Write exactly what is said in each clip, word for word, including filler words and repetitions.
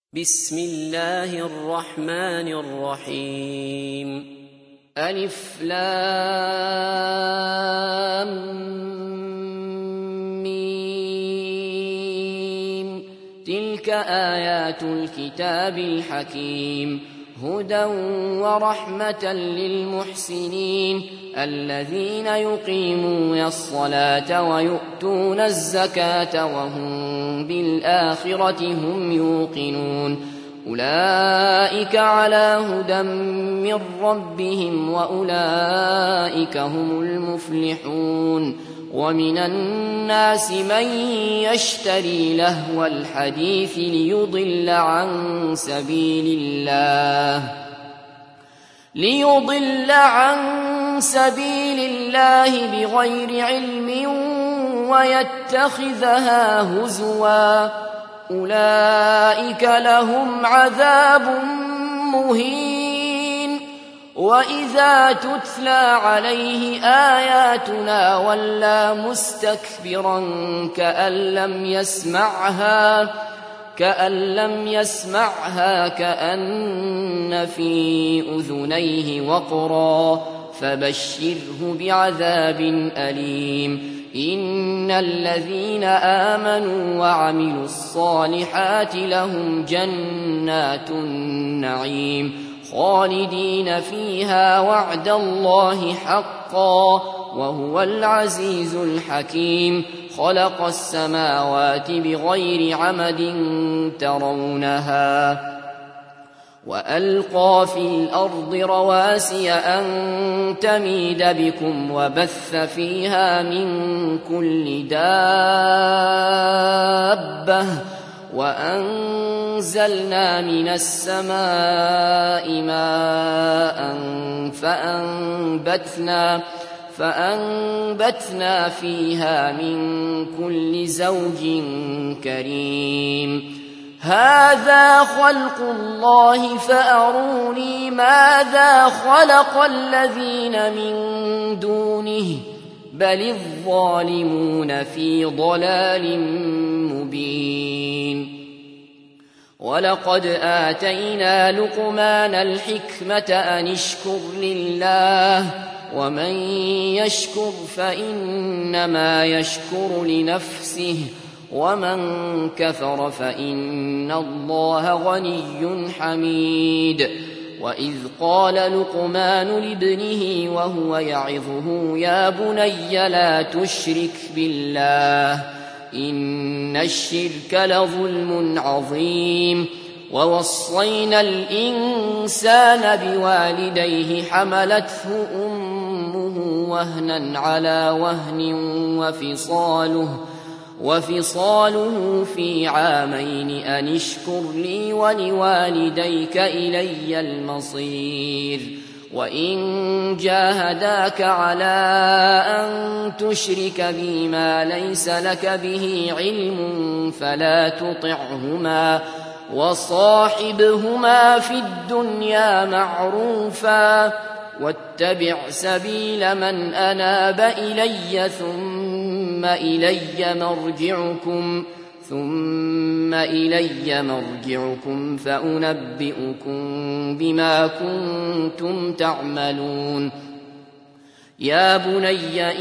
بسم الله الرحمن الرحيم ألف لام ميم تلك آيات الكتاب الحكيم هدى ورحمة للمحسنين الذين يقيمون الصلاة ويؤتون الزكاة وهم بالآخرة هم يوقنون أولئك على هدى من ربهم وأولئك هم المفلحون ومن الناس من يشتري لهو الحديث ليضل عن سبيل الله ليضل عن سبيل الله بغير علم ويتخذها هزوا أولئك لهم عذاب مهين وإذا تتلى عليه آياتنا ولى مستكبرا كأن لم يسمعها كأن لم يسمعها كأن في أذنيه وقرا فبشره بعذاب أليم إن الذين آمنوا وعملوا الصالحات لهم جنات النعيم خالدين فيها وعد الله حقا وهو العزيز الحكيم خلق السماوات بغير عمد ترونها وألقى في الأرض رواسي أن تميد بكم وبث فيها من كل دابة وأنزلنا من السماء ماء فأنبتنا فأنبتنا فيها من كل زوج كريم هذا خلق الله فأروني ماذا خلق الذين من دونه بل الظالمون في ضلال مبين ولقد آتينا لقمان الحكمة أن اشكر لله ومن يشكر فإنما يشكر لنفسه ومن كفر فإن الله غني حميد وإذ قال لقمان لابنه وهو يعظه يا بني لا تشرك بالله إن الشرك لظلم عظيم ووصينا الإنسان بوالديه حملته أمه وهنا على وهن وفصاله وفصاله في عامين أن اشكر لي ولوالديك إلي المصير وإن جاهداك على أن تشرك بي ما ليس لك به علم فلا تطعهما وصاحبهما في الدنيا معروفا واتبع سبيل من أناب إلي ثم إلي مرجعكم ثم إلي مرجعكم فأنبئكم بما كنتم تعملون يا بني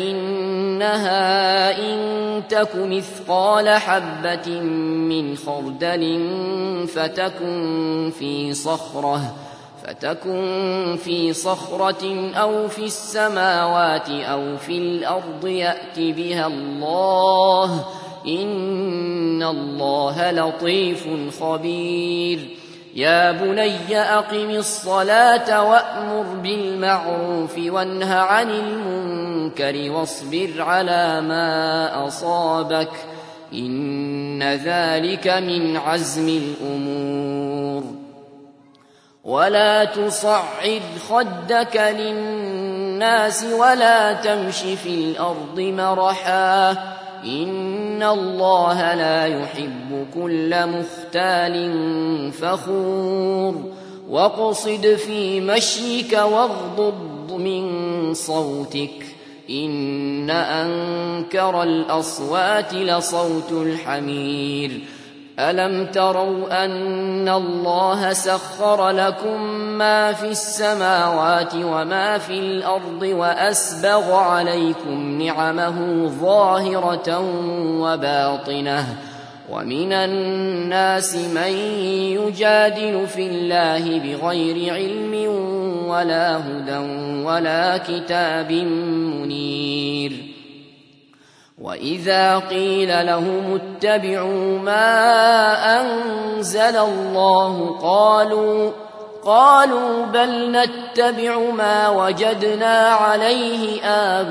إنها إن تك مثقال حبة من خردل فتكن في صخرة فتكن في صخرة أو في السماوات أو في الأرض يأت بها الله إن الله لطيف خبير يا بني أقم الصلاة وأمر بالمعروف وانه عن المنكر واصبر على ما أصابك إن ذلك من عزم الأمور ولا تصعد خدك للناس ولا تمش في الأرض مرحا إن الله لا يحب كل مختال فخور واقصد في مشيك واغضض من صوتك إن أنكر الأصوات لصوت الحمير ألم تروا أن الله سخر لكم ما في السماوات وما في الأرض وأسبغ عليكم نعمه ظاهرة وباطنة ومن الناس من يجادل في الله بغير علم ولا هدى ولا كتاب منير وإذا قيل لهم اتبعوا ما أنزل الله قالوا قالوا بل نتبع ما وجدنا عليه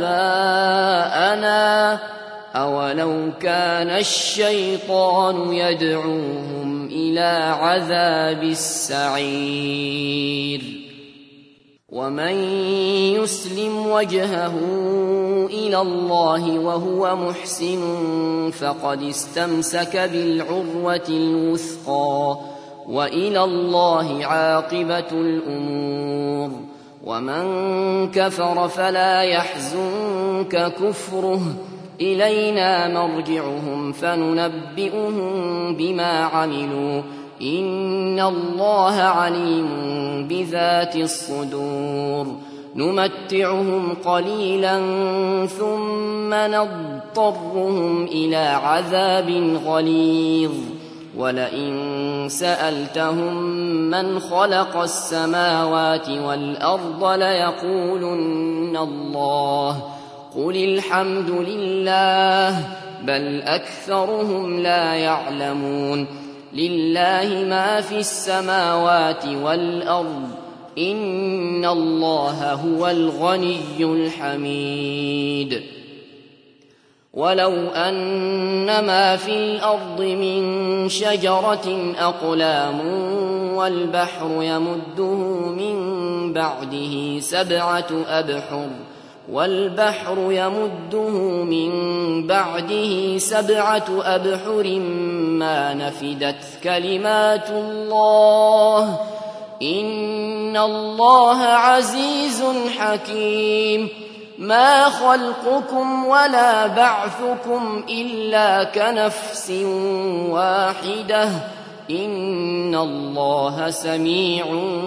آباءنا أولو كان الشيطان يدعوهم إلى عذاب السعير ومن يسلم وجهه إلى الله وهو محسن فقد استمسك بالعروة الوثقى وإلى الله عاقبة الأمور ومن كفر فلا يحزنك كفره إلينا مرجعهم فننبئهم بما عملوا إن الله عليم بذات الصدور نمتعهم قليلا ثم نضطرهم إلى عذاب غليظ ولئن سألتهم من خلق السماوات والأرض ليقولن الله قل الحمد لله بل أكثرهم لا يعلمون لله ما في السماوات والأرض إن الله هو الغني الحميد ولو أن ما في الأرض من شجرة أقلام والبحر يمده من بعده سبعة أبحر والبحر يمده من بعده سبعة أبحر ما نفدت كلمات الله إن الله عزيز حكيم ما خلقكم ولا بعثكم إلا كنفس واحدة إن الله سميع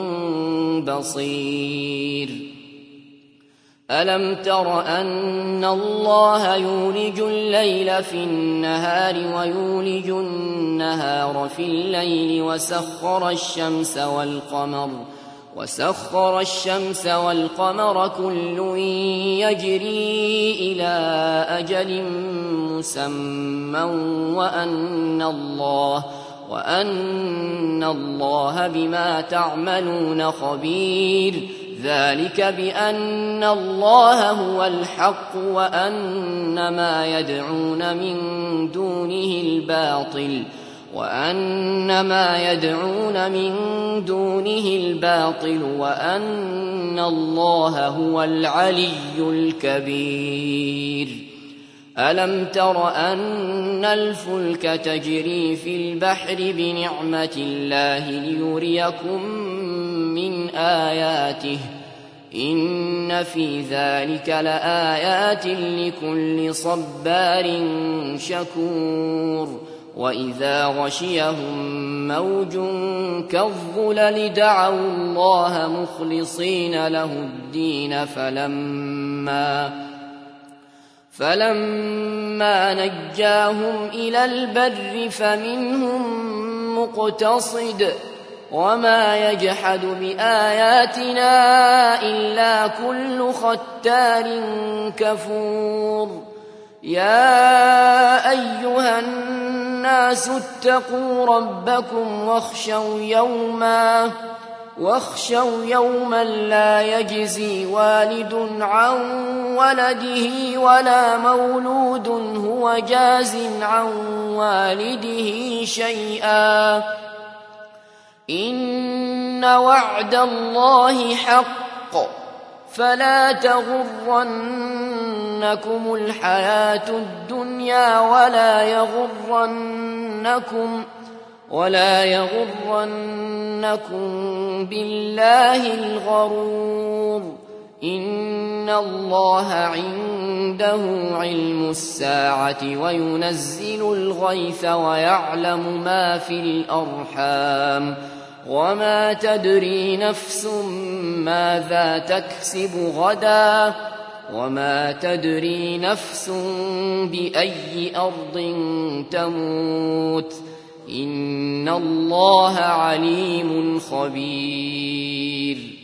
بصير ألم تر أن الله يولج الليل في النهار ويولج النهار في الليل وسخر الشمس والقمر وسخر الشمس والقمر كل يجري إلى أجل مسمى وأن الله وأن الله بما تعملون خبير ذلك بأن الله هو الحق وأن ما يدعون من دونه الباطل وأن ما يدعون من دونه الباطل وأن الله هو العلي الكبير ألم تر أن الفلك تجري في البحر بنعمة الله ليريكم من آياته إن في ذلك لآيات لكل صبار شكور وإذا غشيهم موج كالظلل دعوا الله مخلصين له الدين فلما فلما نجاهم إلى البر فمنهم مقتصد وما يجحد بآياتنا إلا كل ختار كفور يا أيها الناس اتقوا ربكم واخشوا يوما واخشوا يوما لا يجزي والد عن ولده ولا مولود هو جاز عن والده شيئا إن وعد الله حق فلا تغرنكم الحياة الدنيا ولا يغرنكم ولا يغرنكم بالله الغرور إن الله عنده علم الساعة وينزل الغيث ويعلم ما في الأرحام وما تدري نفس ماذا تكسب غدا وما تدري نفس بأي أرض تموت إن الله عليم خبير